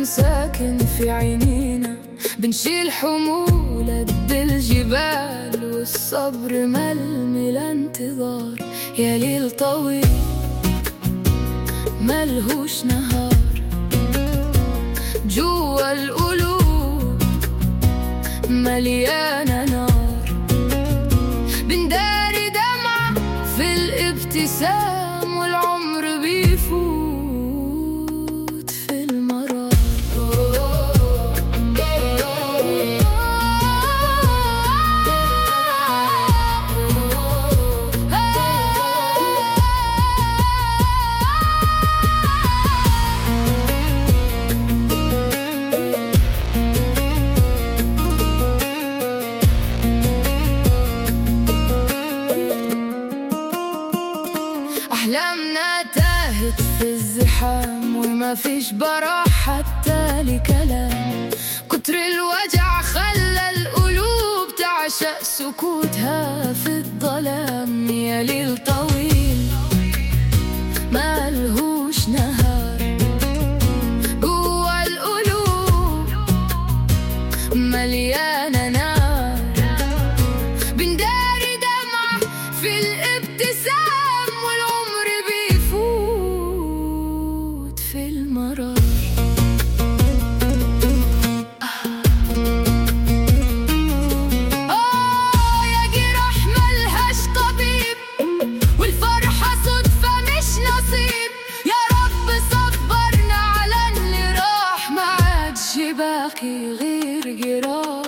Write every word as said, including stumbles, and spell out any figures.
ساكن في عينينا، بنشيل حمول قد الجبال، والصبر ملمي الانتظار. يا ليل طويل ملهوش نهار، جوا القلوب مليانة نار، بنداري دمعة في الابتسام، والعمر بيفوت في المرار. أحلامنا تاهت في الزحام، وما فيش براح حتى لكلام، كتر الوجع خلى القلوب تعشق سكوتها في الظلام. يا ليل طويل ملهوش نهار، جوا القلوب مليانة نار، بنداري دمعة في الابتسام، والعمر بيفوت في المرار. آه يا جراح ملهاش طبيب، والفرحة صدفة مش نصيب، يا رب صبرنا على اللي راح، ما عادش باقي غير جراح.